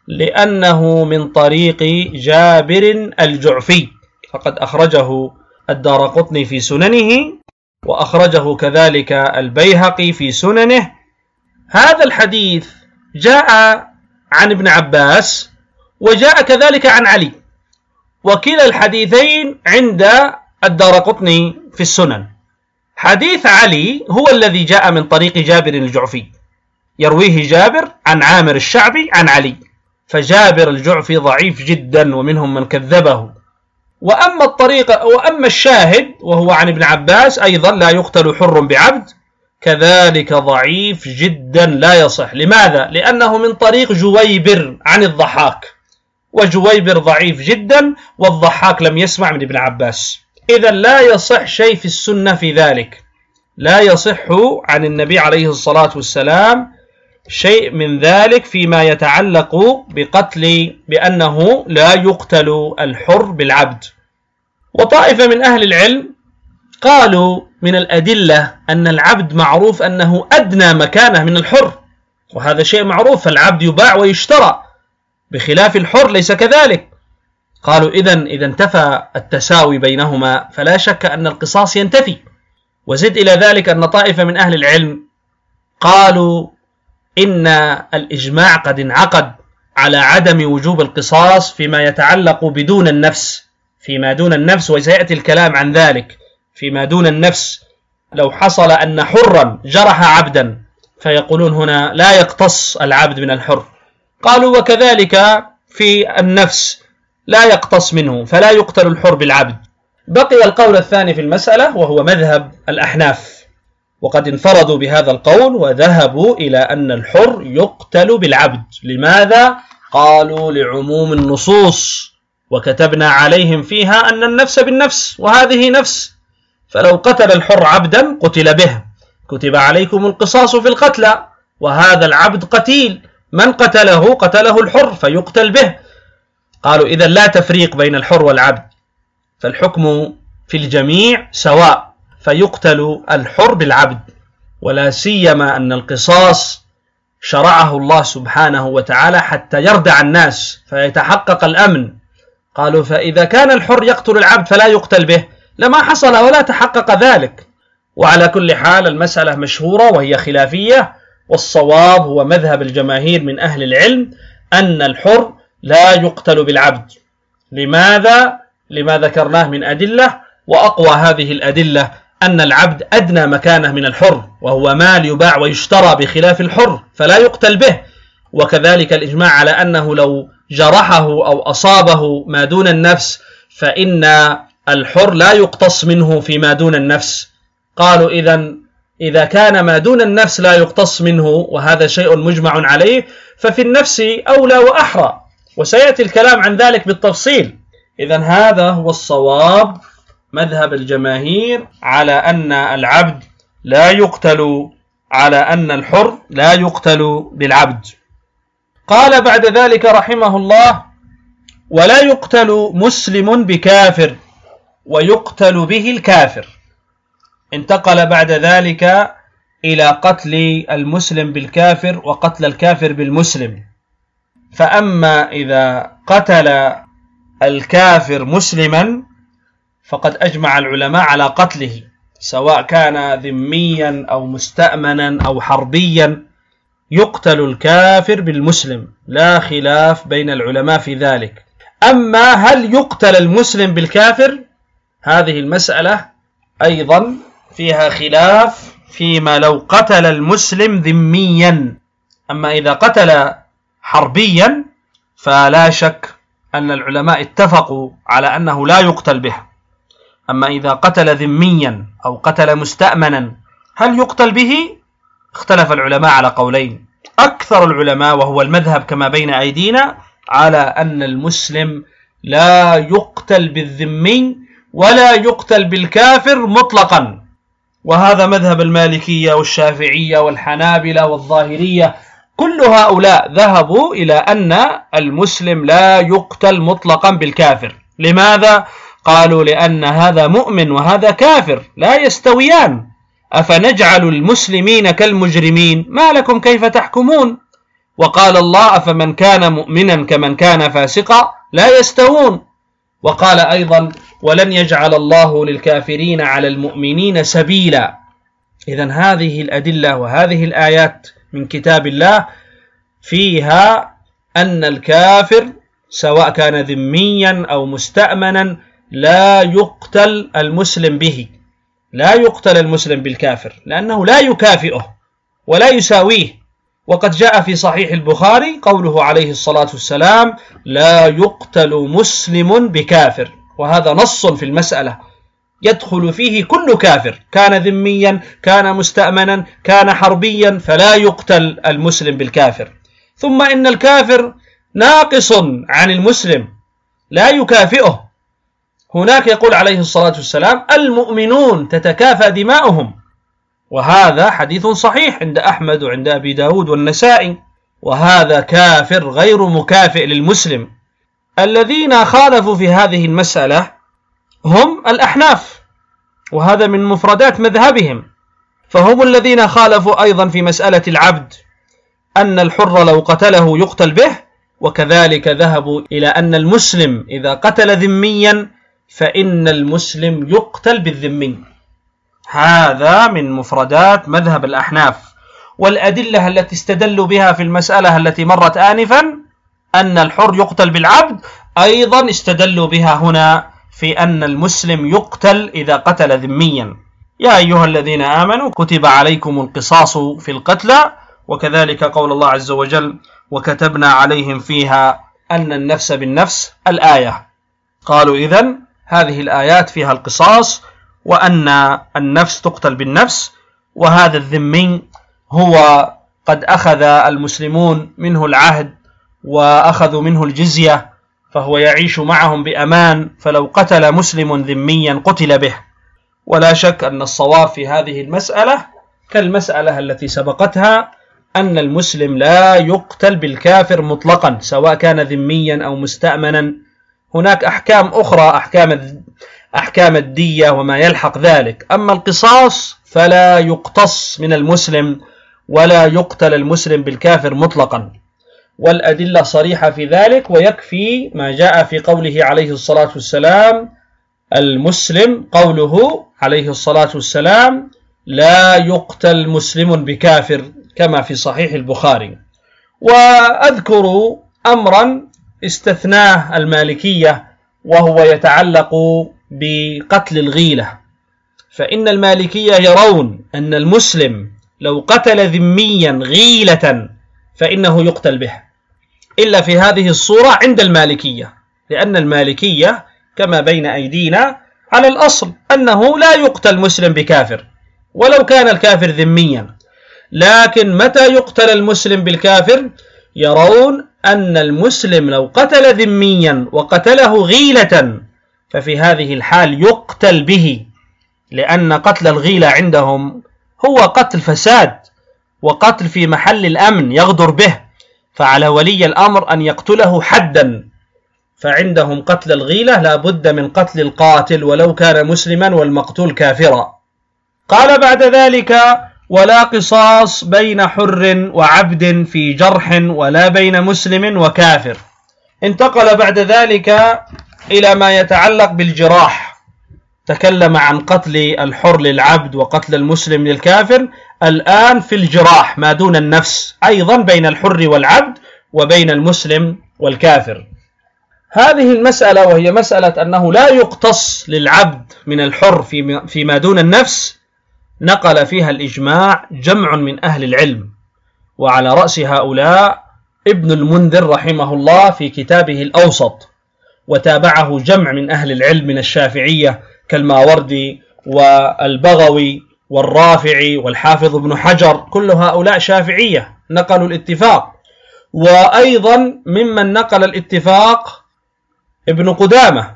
لأنه من طريق جابر الجعفي، فقد أخرجه الدارقطني في سننه، وأخرجه كذلك البيهقي في سننه. هذا الحديث جاء عن ابن عباس وجاء كذلك عن علي، وكلا الحديثين عند الدارقطني في السنن. حديث علي هو الذي جاء من طريق جابر الجعفي، يرويه جابر عن عامر الشعبي عن علي، فجابر الجعفي ضعيف جدا ومنهم من كذبه. وأما الشاهد وهو عن ابن عباس أيضا لا يقتل حر بعبد، كذلك ضعيف جدا لا يصح. لماذا؟ لأنه من طريق جويبر عن الضحاك، وجويبر ضعيف جدا، والضحاك لم يسمع من ابن عباس. إذن لا يصح شيء في السنة في ذلك، لا يصح عن النبي عليه الصلاة والسلام شيء من ذلك فيما يتعلق بقتل، بأنه لا يقتل الحر بالعبد. وطائفة من أهل العلم قالوا من الأدلة أن العبد معروف أنه أدنى مكانة من الحر، وهذا شيء معروف، فالعبد يباع ويشترى، بخلاف الحر ليس كذلك. قالوا إذا انتفى التساوي بينهما فلا شك أن القصاص ينتفي. وزد إلى ذلك أن طائفة من أهل العلم قالوا إن الإجماع قد انعقد على عدم وجوب القصاص فيما يتعلق بدون النفس، فيما دون النفس، وسيأتي الكلام عن ذلك. فيما دون النفس لو حصل أن حرا جرح عبدا فيقولون هنا لا يقتص العبد من الحر. قالوا وكذلك في النفس لا يقتص منه، فلا يقتل الحر بالعبد. بقي القول الثاني في المسألة وهو مذهب الأحناف، وقد انفردوا بهذا القول وذهبوا إلى أن الحر يقتل بالعبد. لماذا؟ قالوا لعموم النصوص، وكتبنا عليهم فيها أن النفس بالنفس، وهذه نفس، فلو قتل الحر عبدا قتل به، كتب عليكم القصاص في القتلى، وهذا العبد قتيل، من قتله قتله الحر فيقتل به. قالوا إذا لا تفريق بين الحر والعبد، فالحكم في الجميع سواء، فيقتل الحر بالعبد. ولا سيما أن القصاص شرعه الله سبحانه وتعالى حتى يردع الناس فيتحقق الأمن. قالوا فإذا كان الحر يقتل العبد فلا يقتل به لما حصل ولا تحقق ذلك. وعلى كل حال المسألة مشهورة وهي خلافية، والصواب هو مذهب الجماهير من أهل العلم أن الحر لا يقتل بالعبد، لماذا؟ لما ذكرناه من أدلة، وأقوى هذه الأدلة أن العبد أدنى مكانه من الحر، وهو مال يباع ويشترى بخلاف الحر فلا يقتل به. وكذلك الإجماع على أنه لو جرحه أو أصابه ما دون النفس فإن الحر لا يقتص منه فيما دون النفس. قالوا إذا كان ما دون النفس لا يقتص منه، وهذا شيء مجمع عليه، ففي النفس أولى وأحرى، وسيأتي الكلام عن ذلك بالتفصيل. إذن هذا هو الصواب، مذهب الجماهير على أن العبد لا يقتل، على أن الحر لا يقتل بالعبد. قال بعد ذلك رحمه الله: ولا يقتل مسلم بكافر ويقتل به الكافر. انتقل بعد ذلك إلى قتل المسلم بالكافر وقتل الكافر بالمسلم. فأما إذا قتل الكافر مسلما فقد أجمع العلماء على قتله، سواء كان ذميا أو مستأمنا أو حربيا، يقتل الكافر بالمسلم، لا خلاف بين العلماء في ذلك. أما هل يقتل المسلم بالكافر؟ هذه المسألة أيضا فيها خلاف فيما لو قتل المسلم ذميا. أما إذا قتل حربيا فلا شك أن العلماء اتفقوا على أنه لا يقتل به. أما إذا قتل ذميا أو قتل مستأمنا هل يقتل به؟ اختلف العلماء على قولين. أكثر العلماء، وهو المذهب كما بين أيدينا، على أن المسلم لا يقتل بالذمي ولا يقتل بالكافر مطلقا، وهذا مذهب المالكية والشافعية والحنابلة والظاهرية. كل هؤلاء ذهبوا إلى أن المسلم لا يقتل مطلقا بالكافر. لماذا؟ قالوا لأن هذا مؤمن وهذا كافر لا يستويان، أفنجعل المسلمين كالمجرمين؟ ما لكم كيف تحكمون؟ وقال الله: أفمن كان مؤمنا كمن كان فاسقا لا يستوون. وقال أيضا: ولن يجعل الله للكافرين على المؤمنين سبيلا. إذن هذه الأدلة وهذه الآيات من كتاب الله فيها أن الكافر سواء كان ذميا أو مستأمنا لا يقتل المسلم به، لا يقتل المسلم بالكافر، لأنه لا يكافئه ولا يساويه. وقد جاء في صحيح البخاري قوله عليه الصلاة والسلام: لا يقتل مسلم بكافر، وهذا نص في المسألة يدخل فيه كل كافر، كان ذميا كان مستأمنا كان حربيا، فلا يقتل المسلم بالكافر. ثم إن الكافر ناقص عن المسلم لا يكافئه. هناك يقول عليه الصلاة والسلام: المؤمنون تتكافأ دماؤهم، وهذا حديث صحيح عند أحمد وعند أبي داود والنسائي، وهذا كافر غير مكافئ للمسلم. الذين خالفوا في هذه المسألة هم الأحناف، وهذا من مفردات مذهبهم، فهم الذين خالفوا أيضا في مسألة العبد، أن الحر لو قتله يقتل به، وكذلك ذهبوا إلى أن المسلم إذا قتل ذميا فإن المسلم يقتل بالذمي. هذا من مفردات مذهب الأحناف. والأدلة التي استدلوا بها في المسألة التي مرت آنفا أن الحر يقتل بالعبد أيضا استدلوا بها هنا في أن المسلم يقتل إذا قتل ذميا. يا أيها الذين آمنوا كتب عليكم القصاص في القتلى، وكذلك قول الله عز وجل: وكتبنا عليهم فيها أن النفس بالنفس، الآية. قالوا إذن هذه الآيات فيها القصاص، وأن النفس تقتل بالنفس. وهذا الذمي هو قد أخذ المسلمون منه العهد وأخذوا منه الجزية، فهو يعيش معهم بأمان، فلو قتل مسلم ذميا قتل به. ولا شك أن الصواب في هذه المسألة كالمسألة التي سبقتها، أن المسلم لا يقتل بالكافر مطلقا سواء كان ذميا أو مستأمنا. هناك أحكام أخرى، أحكام الدية وما يلحق ذلك. أما القصاص فلا يقتص من المسلم ولا يقتل المسلم بالكافر مطلقا، والأدلة صريحة في ذلك. ويكفي ما جاء في قوله عليه الصلاة والسلام: المسلم، قوله عليه الصلاة والسلام: لا يقتل مسلم بكافر، كما في صحيح البخاري. وأذكر أمرا استثناه المالكية وهو يتعلق بقتل الغيلة. فإن المالكية يرون أن المسلم لو قتل ذميا غيلة فإنه يقتل به، إلا في هذه الصورة عند المالكية، لأن المالكية كما بين أيدينا على الأصل أنه لا يقتل مسلم بكافر ولو كان الكافر ذميا، لكن متى يقتل المسلم بالكافر؟ يرون أن المسلم لو قتل ذميا وقتله غيلة ففي هذه الحال يقتل به، لأن قتل الغيلة عندهم هو قتل فساد وقتل في محل الأمن يغدر به، فعلى ولي الأمر أن يقتله حدا، فعندهم قتل الغيلة لا بد من قتل القاتل ولو كان مسلما والمقتول كافرا. قال بعد ذلك: ولا قصاص بين حر وعبد في جرح ولا بين مسلم وكافر. انتقل بعد ذلك إلى ما يتعلق بالجراح، تكلم عن قتل الحر للعبد وقتل المسلم للكافر، الآن في الجراح ما دون النفس أيضا بين الحر والعبد وبين المسلم والكافر. هذه المسألة وهي مسألة أنه لا يقتص للعبد من الحر فيما دون النفس، نقل فيها الإجماع جمع من أهل العلم، وعلى رأس هؤلاء ابن المنذر رحمه الله في كتابه الأوسط، وتابعه جمع من أهل العلم من الشافعية كالماوردي والبغوي والرافعي والحافظ ابن حجر، كل هؤلاء شافعية نقلوا الاتفاق. وأيضا ممن نقل الاتفاق ابن قدامة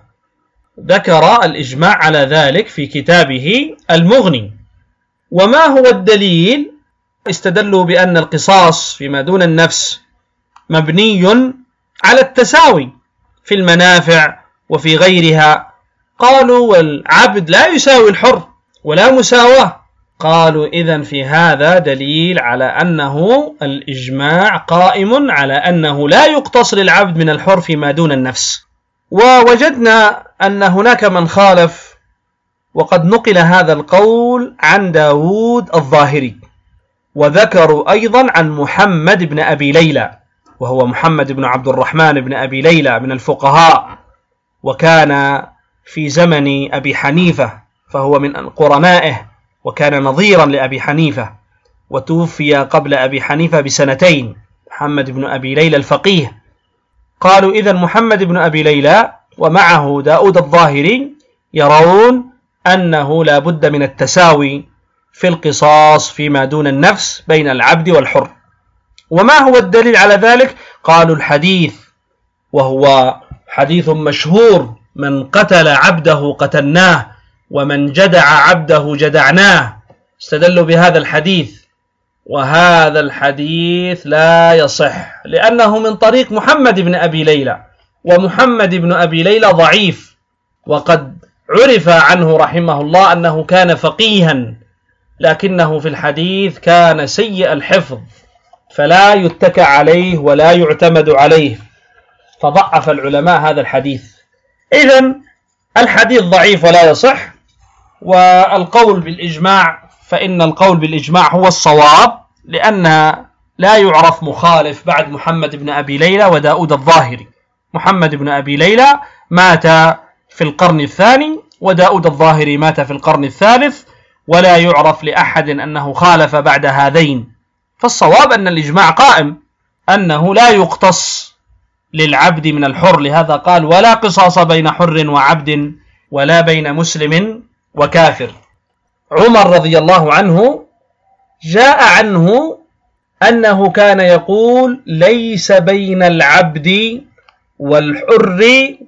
ذكر الإجماع على ذلك في كتابه المغني. وما هو الدليل؟ استدلوا بأن القصاص فيما دون النفس مبني على التساوي في المنافع وفي غيرها. قالوا والعبد لا يساوي الحر ولا مساواة. قالوا إذن في هذا دليل على أنه الإجماع قائم على أنه لا يقتص للعبد من الحر فيما دون النفس. ووجدنا أن هناك من خالف، وقد نقل هذا القول عن داود الظاهري، وذكروا أيضا عن محمد بن أبي ليلى، وهو محمد بن عبد الرحمن بن أبي ليلى من الفقهاء، وكان في زمن أبي حنيفة، فهو من قرنائه وكان نظيرا لأبي حنيفة، وتوفي قبل أبي حنيفة بسنتين، محمد بن أبي ليلى الفقيه. قالوا إذن محمد بن أبي ليلى ومعه داود الظاهري يرون أنه لا بد من التساوي في القصاص فيما دون النفس بين العبد والحر. وما هو الدليل على ذلك؟ قالوا الحديث، وهو حديث مشهور: من قتل عبده قتلناه ومن جدع عبده جدعناه. استدلوا بهذا الحديث، وهذا الحديث لا يصح لأنه من طريق محمد بن أبي ليلى، ومحمد بن أبي ليلى ضعيف، وقد عرف عنه رحمه الله أنه كان فقيها، لكنه في الحديث كان سيء الحفظ، فلا يتكى عليه ولا يعتمد عليه، فضعف العلماء هذا الحديث. إذن الحديث ضعيف ولا يصح. والقول بالإجماع، فإن القول بالإجماع هو الصواب، لأن لا يعرف مخالف بعد محمد بن أبي ليلى وداود الظاهري. محمد بن أبي ليلى مات في القرن الثاني، وداود الظاهري مات في القرن الثالث، ولا يعرف لأحد أنه خالف بعد هذين. فالصواب أن الإجماع قائم أنه لا يقتص للعبد من الحر، لهذا قال: ولا قصاص بين حر وعبد ولا بين مسلم وكافر. عمر رضي الله عنه جاء عنه أنه كان يقول: ليس بين العبد والحر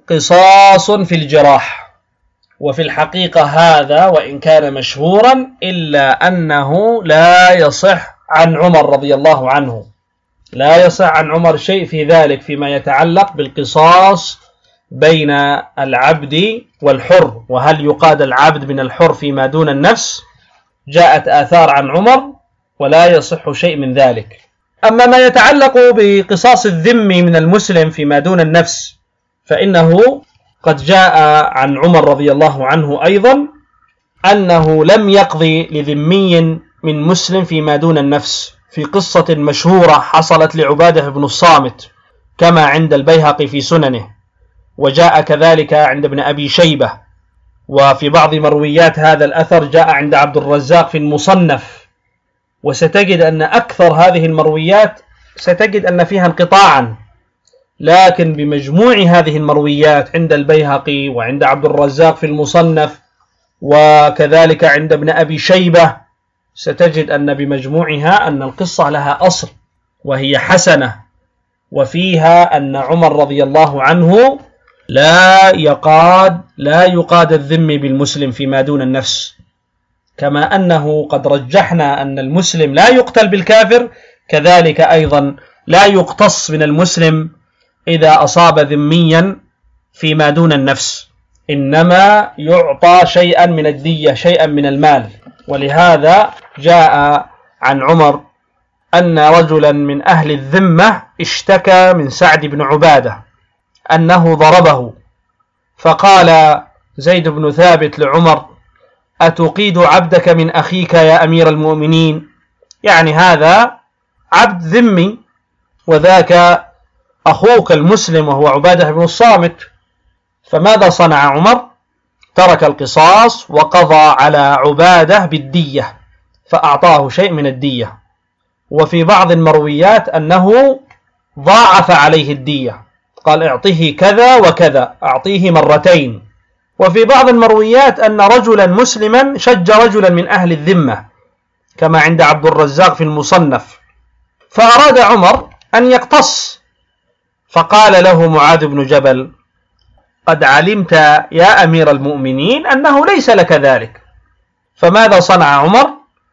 قصاص في الجراح. وفي الحقيقة هذا وإن كان مشهورا إلا أنه لا يصح عن عمر رضي الله عنه، لا يصح عن عمر شيء في ذلك فيما يتعلق بالقصاص بين العبد والحر، وهل يقاد العبد من الحر فيما دون النفس. جاءت آثار عن عمر ولا يصح شيء من ذلك. أما ما يتعلق بقصاص الذمي من المسلم فيما دون النفس، فإنه قد جاء عن عمر رضي الله عنه أيضا أنه لم يقضي لذمي من مسلم فيما دون النفس، في قصة مشهورة حصلت لعبادة بن الصامت كما عند البيهقي في سننه، وجاء كذلك عند ابن أبي شيبة، وفي بعض مرويات هذا الأثر جاء عند عبد الرزاق في المصنف. وستجد أن أكثر هذه المرويات ستجد أن فيها انقطاعا، لكن بمجموع هذه المرويات عند البيهقي وعند عبد الرزاق في المصنف وكذلك عند ابن أبي شيبة ستجد أن بمجموعها أن القصة لها أصل وهي حسنة، وفيها أن عمر رضي الله عنه لا يقاد الذمي بالمسلم فيما دون النفس، كما أنه قد رجحنا أن المسلم لا يقتل بالكافر، كذلك أيضا لا يقتص من المسلم إذا أصاب ذميا فيما دون النفس، إنما يعطى شيئا من الدية، شيئا من المال. ولهذا جاء عن عمر أن رجلا من أهل الذمة اشتكى من سعد بن عبادة أنه ضربه، فقال زيد بن ثابت لعمر: أتقيد عبدك من أخيك يا أمير المؤمنين؟ يعني هذا عبد ذمي وذاك أخوك المسلم وهو عبادة بن الصامت. فماذا صنع عمر؟ ترك القصاص وقضى على عبادة بالدية، فأعطاه شيء من الدية. وفي بعض المرويات أنه ضاعف عليه الدية، قال: اعطيه كذا وكذا، أعطيه مرتين. وفي بعض المرويات أن رجلا مسلما شج رجلا من أهل الذمة، كما عند عبد الرزاق في المصنف، فأراد عمر أن يقتص، فقال له معاذ بن جبل: قد علمت يا أمير المؤمنين أنه ليس لك ذلك. فماذا صنع عمر؟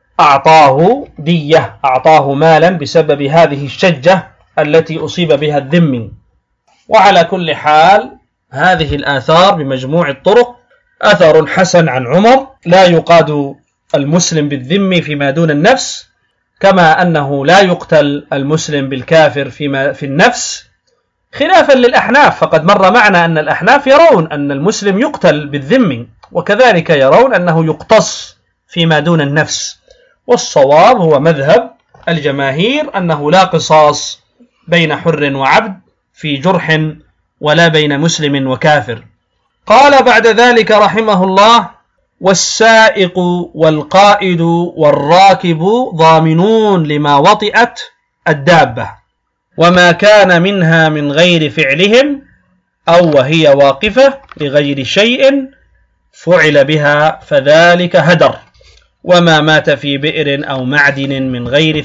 أعطاه دية، أعطاه مالا بسبب هذه الشجة التي أصيب بها الذمي. وعلى كل حال هذه الآثار بمجموع الطرق أثر حسن عن عمر، لا يقاد المسلم بالذمي فيما دون النفس، كما أنه لا يقتل المسلم بالكافر في النفس، خلافا للأحناف، فقد مر معنا أن الأحناف يرون أن المسلم يقتل بالذمي، وكذلك يرون أنه يقتص فيما دون النفس. والصواب هو مذهب الجماهير أنه لا قصاص بين حر وعبد في جرح ولا بين مسلم وكافر. قال بعد ذلك رحمه الله: والسائق والقائد والراكب ضامنون لما وطئت الدابة، وما كان منها من غير فعلهم أو وهي واقفة لغير شيء فعل بها فذلك هدر، وما مات في بئر أو معدن من غير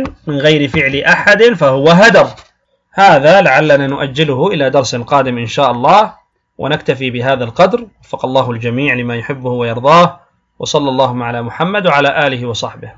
فعل أحد فهو هدر. هذا لعلنا نؤجله إلى درس قادم إن شاء الله، ونكتفي بهذا القدر. وفق الله الجميع لما يحبه ويرضاه، وصلى الله على محمد وعلى آله وصحبه.